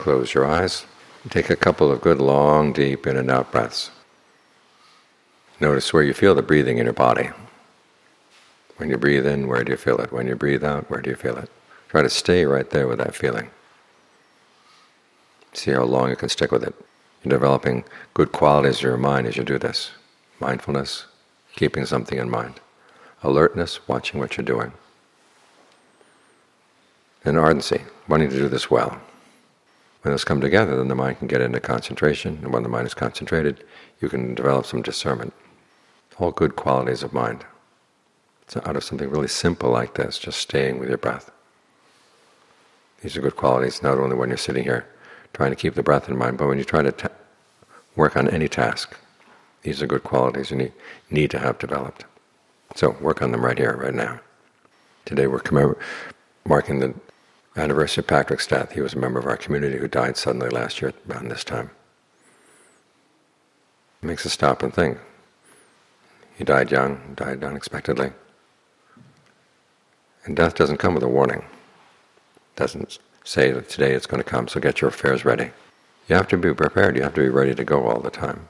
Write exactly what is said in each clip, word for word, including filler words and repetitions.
close your eyes. Take a couple of good long, deep in and out breaths. Notice where you feel the breathing in your body. When you breathe in, where do you feel it? When you breathe out, where do you feel it? Try to stay right there with that feeling. See how long you can stick with it. You're developing good qualities of your mind as you do this. Mindfulness, keeping something in mind. Alertness, watching what you're doing. And ardency, wanting to do this well. When those come together, then the mind can get into concentration, and when the mind is concentrated, you can develop some discernment. All good qualities of mind. So out of something really simple like this, just staying with your breath. These are good qualities not only when you're sitting here trying to keep the breath in mind, but when you try to ta- work on any task. These are good qualities you need, need to have developed. So work on them right here, right now. Today we're commemor- marking the anniversary of Patrick's death. He was a member of our community who died suddenly last year around this time. It makes us stop and think. He died young, died unexpectedly. And death doesn't come with a warning. It doesn't say that today it's going to come, so get your affairs ready. You have to be prepared. You have to be ready to go all the time.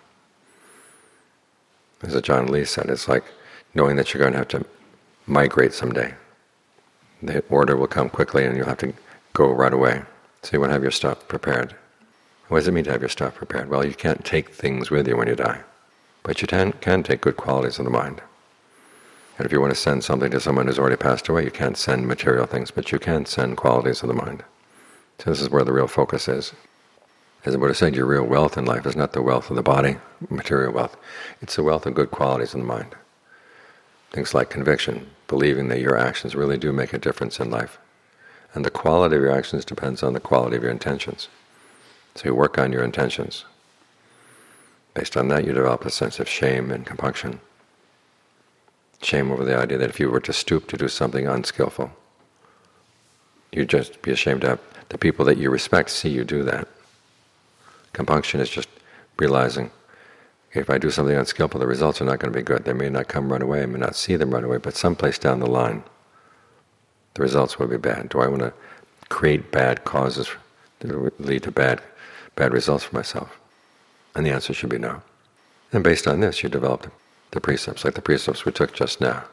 As John Lee said, it's like knowing that you're going to have to migrate someday. The order will come quickly and you'll have to go right away. So you want to have your stuff prepared. What does it mean to have your stuff prepared? Well, you can't take things with you when you die. But you can, can take good qualities of the mind. And if you want to send something to someone who's already passed away, you can't send material things, but you can send qualities of the mind. So this is where the real focus is. As the Buddha said, your real wealth in life is not the wealth of the body, material wealth. It's the wealth of good qualities in the mind. Things like conviction, believing that your actions really do make a difference in life. And the quality of your actions depends on the quality of your intentions. So you work on your intentions. Based on that, you develop a sense of shame and compunction. Shame over the idea that if you were to stoop to do something unskillful, you'd just be ashamed to have the people that you respect see you do that. Compunction is just realizing, if I do something unskillful, the results are not going to be good. They may not come right away, I may not see them right away, but someplace down the line, the results will be bad. Do I want to create bad causes that lead to bad, bad results for myself? And the answer should be no. And based on this, you develop the precepts, like the precepts we took just now.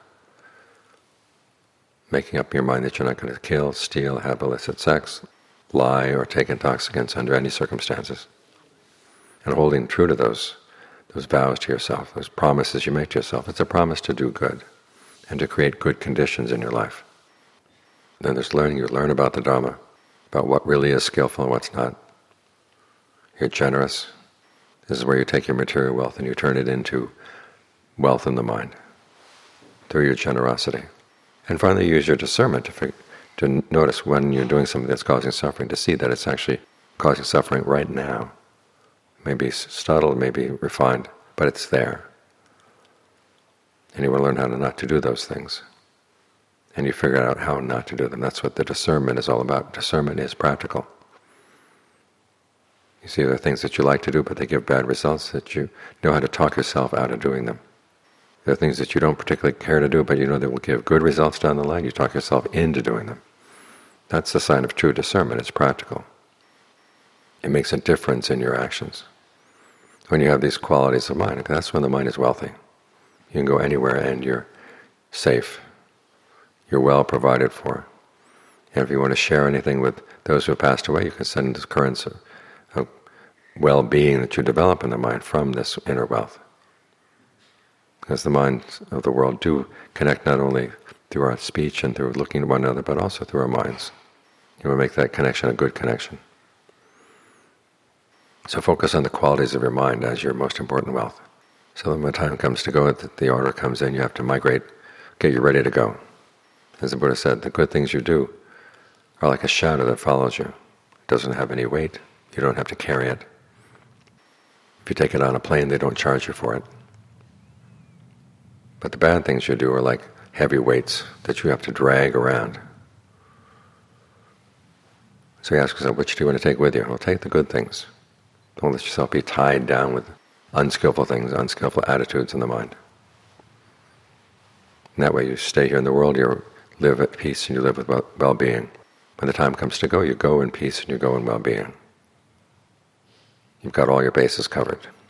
Making up your mind that you're not going to kill, steal, have illicit sex, lie, or take intoxicants under any circumstances. And holding true to those, those vows to yourself, those promises you make to yourself. It's a promise to do good and to create good conditions in your life. Then there's learning. You learn about the Dharma, about what really is skillful and what's not. You're generous. This is where you take your material wealth and you turn it into wealth in the mind through your generosity. And finally, you use your discernment to, fig- to notice when you're doing something that's causing suffering, to see that it's actually causing suffering right now. Maybe subtle, maybe refined, but it's there. And you want to learn how to not to do those things. And you figure out how not to do them. That's what the discernment is all about. Discernment is practical. You see, there are things that you like to do, but they give bad results, that you know how to talk yourself out of doing them. There are things that you don't particularly care to do, but you know they will give good results down the line. You talk yourself into doing them. That's the sign of true discernment. It's practical. It makes a difference in your actions. When you have these qualities of mind, that's when the mind is wealthy. You can go anywhere and you're safe. You're well provided for. And if you want to share anything with those who have passed away, you can send this currents of, of well-being that you develop in the mind from this inner wealth. Because the minds of the world do connect not only through our speech and through looking at one another, but also through our minds. You want to make that connection a good connection. So focus on the qualities of your mind as your most important wealth. So when the time comes to go, the order comes in, you have to migrate, get you ready to go. As the Buddha said, the good things you do are like a shadow that follows you. It doesn't have any weight. You don't have to carry it. If you take it on a plane, they don't charge you for it. But the bad things you do are like heavy weights that you have to drag around. So you ask yourself, which do you want to take with you? Well, take the good things. Don't let yourself be tied down with unskillful things, unskillful attitudes in the mind. And that way you stay here in the world, you live at peace and you live with well-being. When the time comes to go, you go in peace and you go in well-being. you've got all your bases covered.